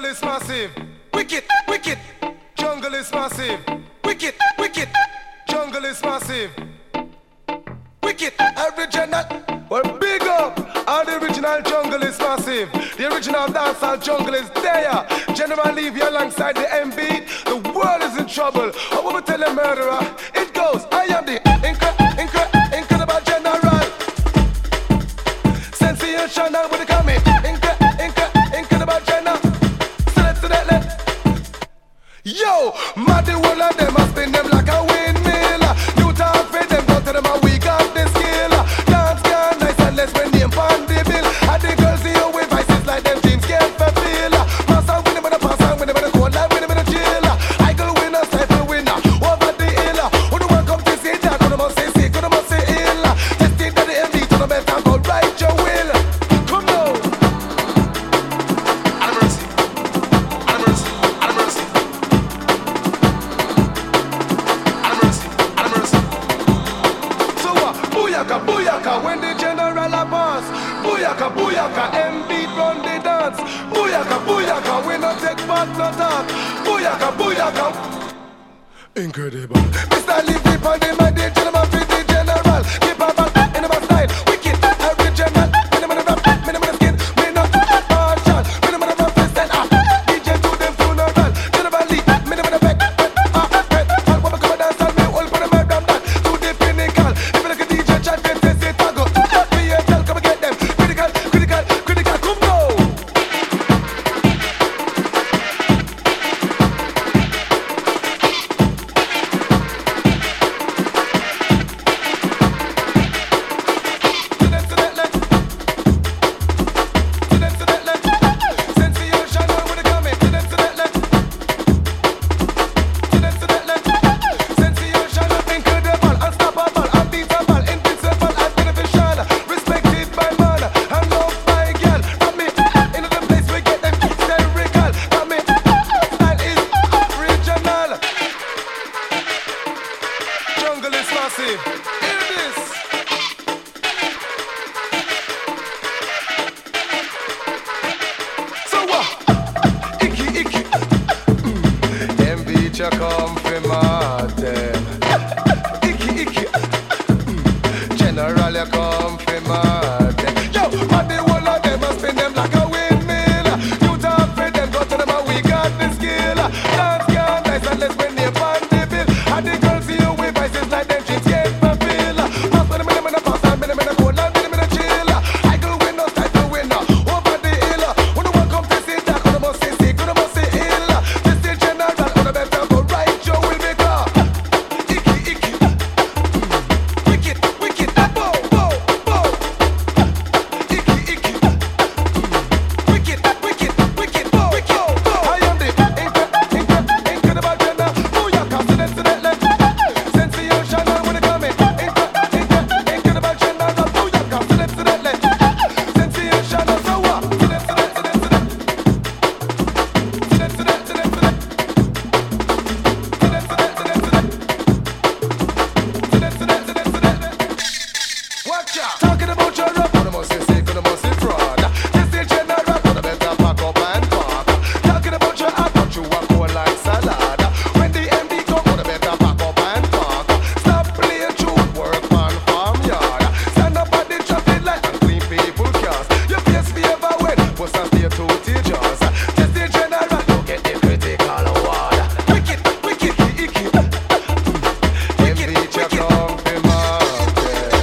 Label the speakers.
Speaker 1: is massive. Wicked, wicked. Jungle is massive. Wicked, wicked. Jungle is massive. Wicked, original. Well, big up. All the original jungle is massive. The original dancehall jungle is there. General Levy alongside the M beat. The world is in trouble. I want to tell a murderer. It goes. I am the incredible general. Sensational with the coming. Incredible general. Yo, mad the whole of them, I spin them like a windmill. New talk for them, go to them and we got the skill. Dance can nice and less when they pan the bill. And the girls see you with vices like them dreams can't fulfill. Pass on with them in the pass on with them in the cold life with them in the chill. I go winner, stifle winner, over the hill. Who the one come to see that, who the must say sick, who the must say ill. Let's take that the MD to the best and go right your will. Come now. Have mercy, have mercy, have mercy. Booyaka, booyaka, when the general a pass. Booyaka, booyaka, M beat run the dance. Booyaka, booyaka, we no take part, no talk. Booyaka, booyaka. Incredible. Mr. Levy on the mind, the gentleman for the general. Keep up in my style, wicked, original. Minimum of rap, minimum of skin, minimum of partial, minimum of rap, stand up. DJ to them funeral, general Lee, minimum of back. All what come and dance on me, all put them out down that. To the pinnacle, if you look at DJ, try to face it, I go. PSL, come and get them. Critical, critical, critical, come now. Jungle is massive. Hear this. So what? Icky, icky. Them beach a come from Martin. Icky, icky. General a come from Martin. Yo, but the whole of them must spin them like a windmill. You talk for them, go to them and we got the skill. Dance can nice and let's win the pan the bill. And the girls see you with vices like them dreams can't fulfill. Pass with them in the pass and them in the cold and them in the chill. I go win no type to winner over the hill. When the one come to see that, when the must say sick, when the must say ill. This is general, when the better go right, you will make up. Icky, icky. Wicked, wicked. Bow, bow, bow. Icky, icky. Wicked, wicked, wicked. Bow, wicked, bow. I am the incredible general. Booyaka, sensational when it come in. Incredible general. Booyaka, sensational. Sensational, so what? Watch out. Talking about your rap, what must you say, what must you fraud? This is general, what better pack up and park. Talking about your heart, but you walk cold like salad. When the MD come, what better pack up and park. Stop playing truth, work on farmyard. Stand up at the traffic light and clean people cars. Your face be ever wet, what's up here to teachers? This is general, you get the critical award. Wicked, wicked, icky. MD check out.